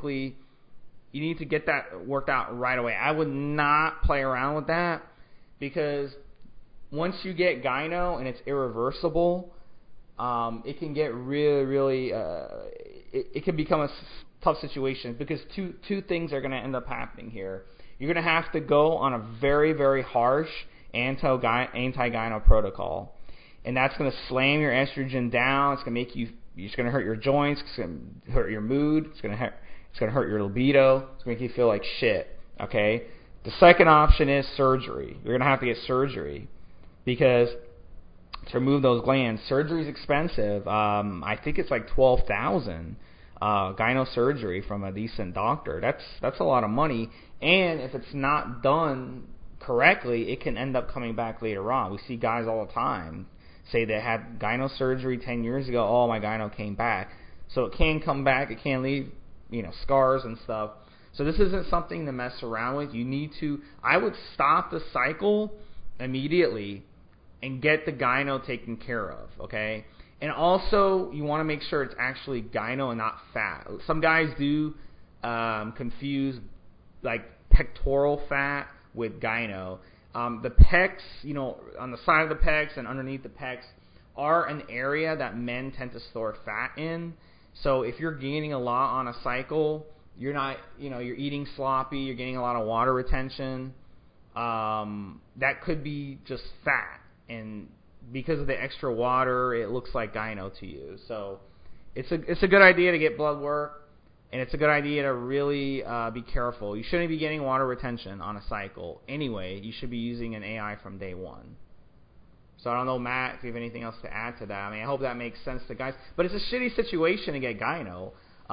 Speaker 1: get that worked out right away. I would not play around with that because once you get gyno and it's irreversible, it can get really, it can become a tough situation because two things are going to end up happening here. You're going to have to go on a very, very harsh anti-gyno protocol, and that's going to slam your estrogen down. It's going to it's going to hurt your joints. It's going to hurt your mood. It's going to hurt your libido. It's going to make you feel like shit. Okay. The second option is surgery. You're going to have to get surgery because to remove those glands, surgery is expensive. I think it's like $12,000 gyno surgery from a decent doctor. That's a lot of money, and if it's not done correctly, it can end up coming back later on. We see guys all the time say they had gyno surgery 10 years ago. Oh, my gyno came back. So it can come back. It can leave, scars and stuff. So this isn't something to mess around with. I would stop the cycle immediately and get the gyno taken care of, okay? And also, you want to make sure it's actually gyno and not fat. Some guys do confuse like pectoral fat with gyno. The pecs, on the side of the pecs and underneath the pecs are an area that men tend to store fat in. So if you're gaining a lot on a cycle, you're not, you're eating sloppy, you're getting a lot of water retention, that could be just fat. And because of the extra water, it looks like gyno to you. So it's a good idea to get blood work. And it's a good idea to really be careful. You shouldn't be getting water retention on a cycle. Anyway, you should be using an AI from day one. So I don't know, Matt, if you have anything else to add to that. I mean, I hope that makes sense to guys. But it's a shitty situation to get gyno.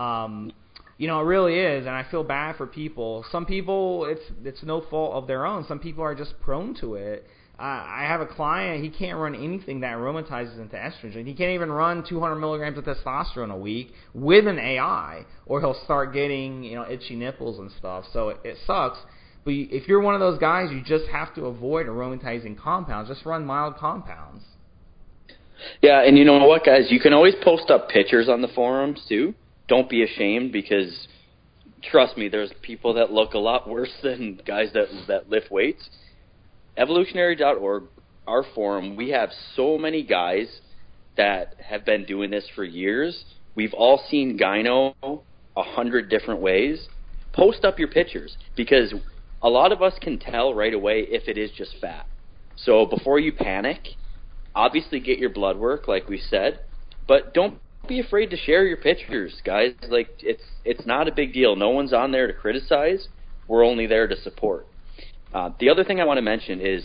Speaker 1: It really is, and I feel bad for people. Some people, it's no fault of their own. Some people are just prone to it. I have a client, he can't run anything that aromatizes into estrogen. He can't even run 200 milligrams of testosterone a week with an AI, or he'll start getting, itchy nipples and stuff. So it sucks. But if you're one of those guys, you just have to avoid aromatizing compounds. Just run mild compounds.
Speaker 2: Yeah, and you know what, guys? You can always post up pictures on the forums, too. Don't be ashamed, because trust me, there's people that look a lot worse than guys that lift weights. Evolutionary.org, our forum, we have so many guys that have been doing this for years. We've all seen gyno 100 different ways. Post up your pictures, because a lot of us can tell right away if it is just fat. So before you panic, obviously get your blood work, like we said, but don't be afraid to share your pictures, guys. Like, it's not a big deal. No one's on there to criticize. We're only there to support. The other thing I want to mention is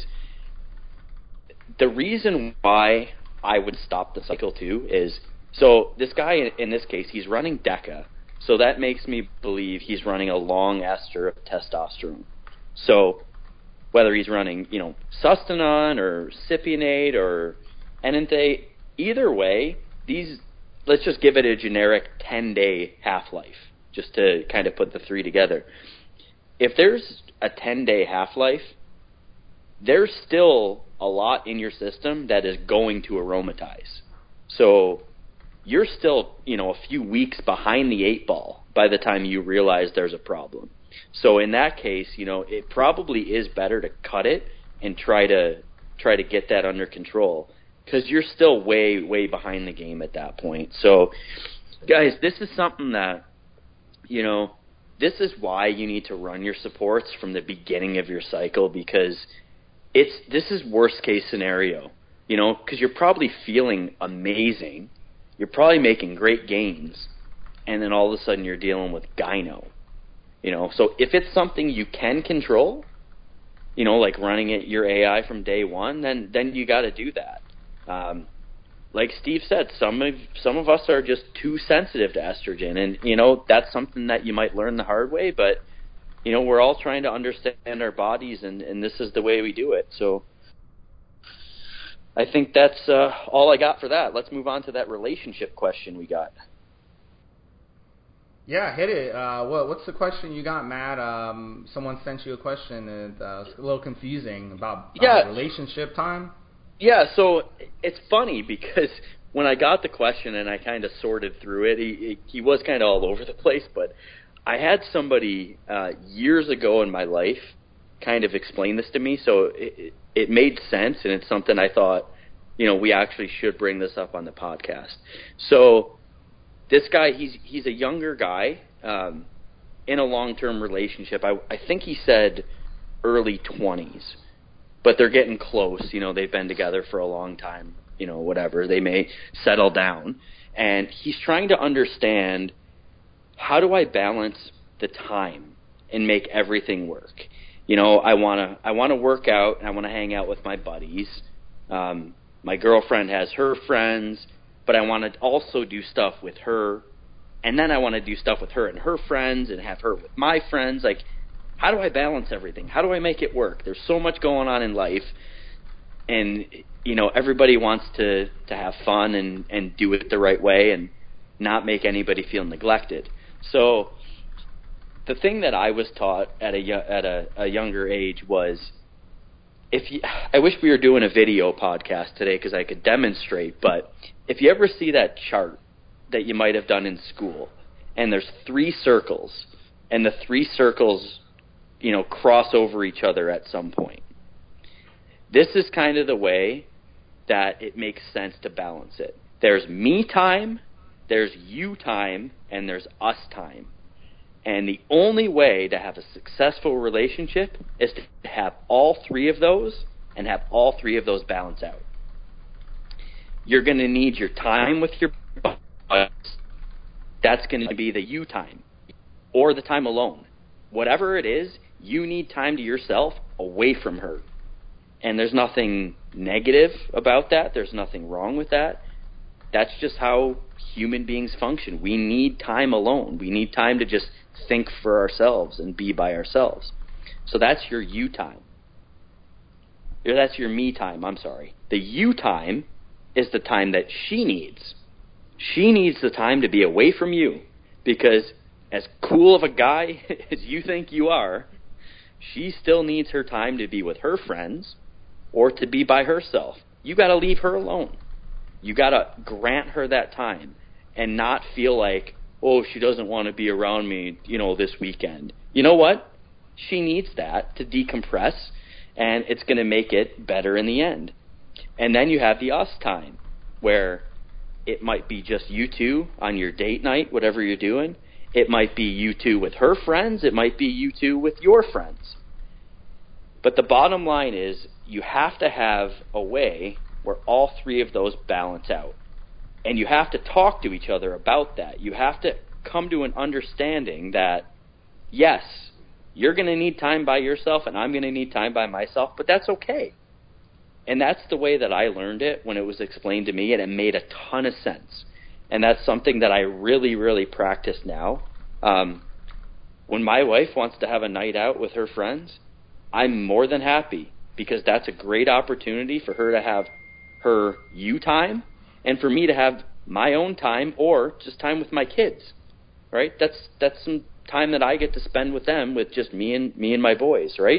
Speaker 2: the reason why I would stop the cycle too is, so this guy in this case, he's running DECA, so that makes me believe he's running a long ester of testosterone. So whether he's running, Sustanon or Cypionate or Enanthate, either way, let's just give it a generic 10-day half-life, just to kind of put the three together. If there's a 10-day half-life, there's still a lot in your system that is going to aromatize. So you're still, a few weeks behind the 8 ball by the time you realize there's a problem. So in that case, it probably is better to cut it and try to get that under control, because you're still way, way behind the game at that point. So, guys, this is something that, this is why you need to run your supports from the beginning of your cycle, because this is worst case scenario, because you're probably feeling amazing. You're probably making great gains, and then all of a sudden you're dealing with gyno. So if it's something you can control, like running your AI from day one, then you got to do that. Like Steve said, some of us are just too sensitive to estrogen, and that's something that you might learn the hard way. But we're all trying to understand our bodies, and this is the way we do it. So I think that's all I got for that. Let's move on to that relationship question we got.
Speaker 1: Yeah, hit it. What's the question you got, Matt? Someone sent you a question, and it's a little confusing about relationship time.
Speaker 2: Yeah, so it's funny because when I got the question and I kind of sorted through it, he was kind of all over the place, but I had somebody years ago in my life kind of explain this to me, so it made sense, and it's something I thought, we actually should bring this up on the podcast. So this guy, he's a younger guy in a long-term relationship. I think he said early 20s. But they're getting close, they've been together for a long time, whatever, they may settle down. And he's trying to understand, how do I balance the time and make everything work? I wanna work out and I wanna hang out with my buddies. My girlfriend has her friends, but I want to also do stuff with her, and then I want to do stuff with her and her friends, and have her with my friends. Like, how do I balance everything? How do I make it work? There's so much going on in life, and everybody wants to have fun and do it the right way and not make anybody feel neglected. So the thing that I was taught at a younger age was, I wish we were doing a video podcast today because I could demonstrate, but if you ever see that chart that you might have done in school, and there's 3 circles, and the 3 circles, cross over each other at some point. This is kind of the way that it makes sense to balance it. There's me time, there's you time, and there's us time. And the only way to have a successful relationship is to have all 3 of those and have all 3 of those balance out. You're going to need your time with your buddies. That's going to be the you time or the time alone. Whatever it is, you need time to yourself away from her. And there's nothing negative about that. There's nothing wrong with that. That's just how human beings function. We need time alone. We need time to just think for ourselves and be by ourselves. So that's your you time. That's your me time, I'm sorry. The you time is the time that she needs. She needs the time to be away from you, because as cool of a guy as you think you are, she still needs her time to be with her friends or to be by herself. You got to leave her alone. You got to grant her that time and not feel like, oh, she doesn't want to be around me, this weekend. You know what? She needs that to decompress, and it's going to make it better in the end. And then you have the us time, where it might be just you two on your date night, whatever you're doing. It might be you two with her friends. It might be you two with your friends. But the bottom line is, you have to have a way where all 3 of those balance out. And you have to talk to each other about that. You have to come to an understanding that, yes, you're going to need time by yourself and I'm going to need time by myself, but that's okay. And that's the way that I learned it when it was explained to me, and it made a ton of sense. And that's something that I really, really practice now. When my wife wants to have a night out with her friends, I'm more than happy, because that's a great opportunity for her to have her you time and for me to have my own time, or just time with my kids, right? That's some time that I get to spend with them, with just me and my boys, right?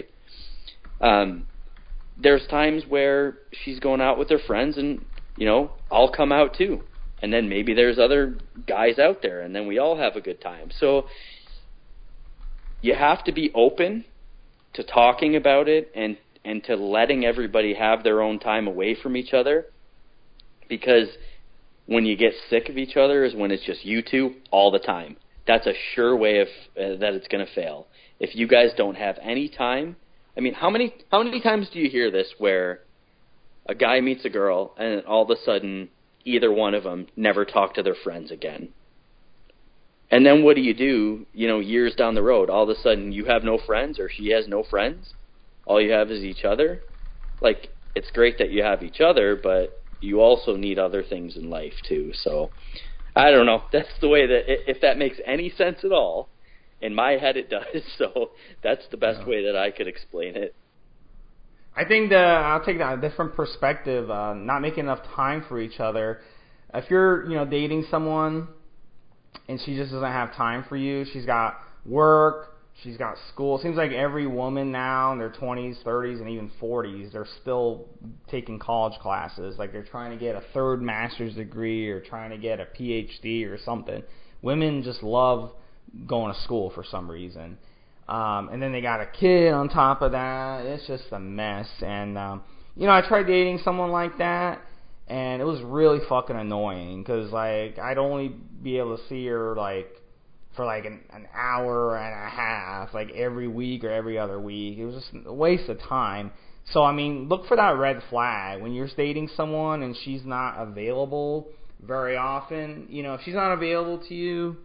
Speaker 2: There's times where she's going out with her friends and, I'll come out too. And then maybe there's other guys out there, and then we all have a good time. So you have to be open to talking about it and to letting everybody have their own time away from each other, because when you get sick of each other is when it's just you two all the time. That's a sure way of that it's going to fail. If you guys don't have any time, I mean, how many times do you hear this where a guy meets a girl and all of a sudden either one of them never talk to their friends again? And then what do? Years down the road, all of a sudden you have no friends, or she has no friends. All you have is each other. Like, it's great that you have each other, but you also need other things in life too. So I don't know. That's the way that, if that makes any sense at all. In my head it does. So that's the best way that I could explain it.
Speaker 1: I think I'll take that different perspective. Not making enough time for each other. If you're dating someone and she just doesn't have time for you, she's got work, she's got school. It seems like every woman now in their 20s, 30s, and even 40s, they're still taking college classes. Like, they're trying to get a 3rd master's degree or trying to get a PhD or something. Women just love going to school for some reason. And then they got a kid on top of that. It's just a mess. And, I tried dating someone like that, and it was really fucking annoying, because, I'd only be able to see her, for an hour and a half, every week or every other week. It was just a waste of time. So, look for that red flag. When you're dating someone and she's not available very often, if she's not available to you,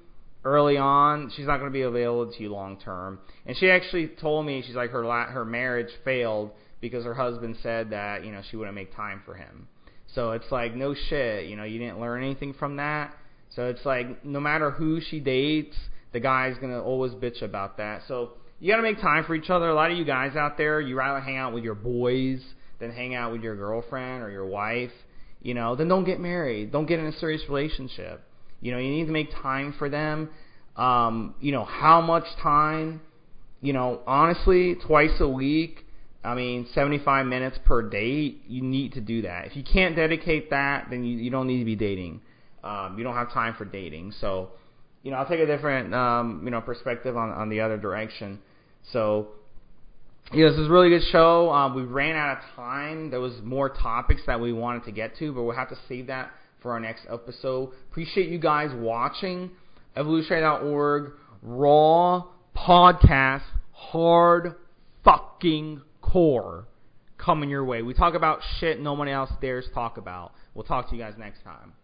Speaker 1: early on, she's not going to be available to you long term. And she actually told me, she's like, her marriage failed because her husband said that, you know, she wouldn't make time for him. So it's like, no shit, you know, you didn't learn anything from that. So it's like, no matter who she dates, the guy's going to always bitch about that. So you got to make time for each other. A lot of you guys out there, you rather hang out with your boys than hang out with your girlfriend or your wife. You know, then don't get married. Don't get in a serious relationship. You know, you need to make time for them. You know, how much time? You know, honestly, twice a week. I mean, 75 minutes per date. You need to do that. If you can't dedicate that, then you don't need to be dating. You don't have time for dating. So, you know, I'll take a different, you know, perspective on the other direction. So, yeah, this is a really good show. We ran out of time. There was more topics that we wanted to get to, but we'll have to save that for our next episode. Appreciate you guys watching. Evolutionary.org, Raw Podcast, Hard Fucking Core, coming your way. We talk about shit no one else dares talk about. We'll talk to you guys next time.